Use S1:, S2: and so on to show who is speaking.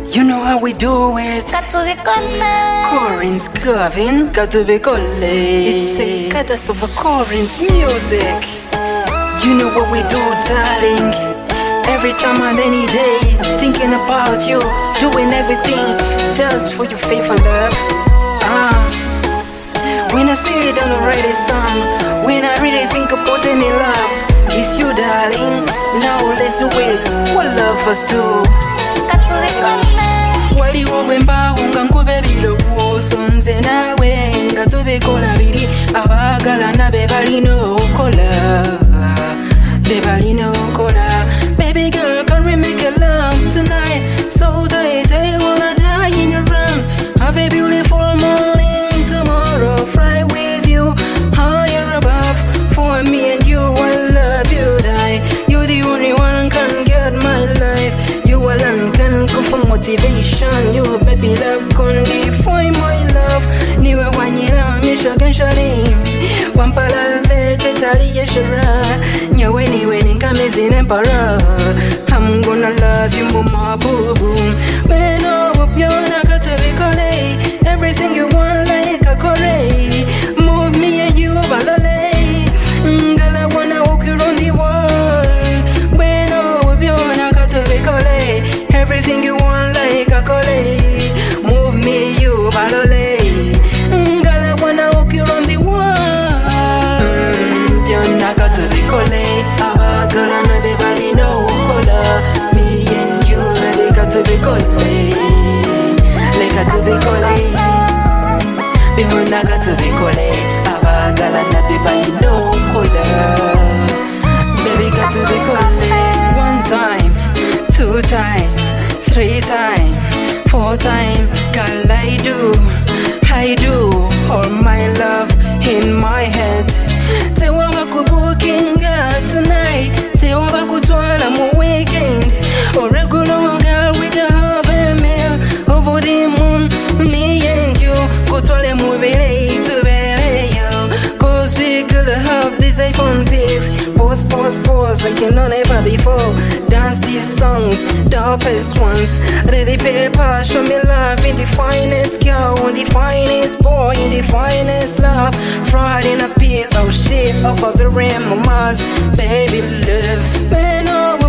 S1: You know how we do it.
S2: Got to be Colley.
S1: Corin's Gavin, got to be Colley. It's a goddess of a Corin's music. You know what we do, darling. Every time on any day, thinking about you, doing everything just for your faith and love. When I see it on the radio song, when I really think about any love, it's you, darling. Now let's do it. What love us do.
S2: Got to be Colley.
S1: Waliwo bwemba ungankube bilowo sonze nawe nga tubikola biri abagalana bebalina okola bebalina okola. Baby girl, can we make a love tonight? So tight, I wanna die in your arms. Have a beautiful morning tomorrow. Fly with you higher above. For me and you, I love you, die. You're the only one can get my life. You alone can go for motivation. You baby love can define my love. Niwe wanyira mishogan shari wampala vegetari yeshara nyawe niwe ninkamezi nempara. I'm gonna love you mama boo boo. When I hope you're not to be Colley. Everything you want like a Colley. Move me and you balole. Girl, I wanna walk you around the world. When I hope you're not to be Colley. Everything you want like a Colley. Move me, you balole. Girl, I wanna walk you around the world. You're not got to be Colley. Girl, and everybody know color. Me and you, baby, got to be Colley. They got to be Colley. Me when I got to be Colley. Girl, and everybody know color. Baby, got to be Colley. 1 time, 2 time, 3 time, 4 time. Girl, I do all my love in my head. Tewa wakubukinga tonight. Tewa wakutwala mu weekend. Or regular girl, we can have a meal over the moon. Me and you kutwale mu bele to bele yo. Cause we could have this iPhone pics. Pause like you know never before. Dance these songs, dopest ones. Ready paper, show me love in the finest girl, in the finest boy, in the finest love. Fried in a piece of shit over the rim of Mars. Baby love. Man,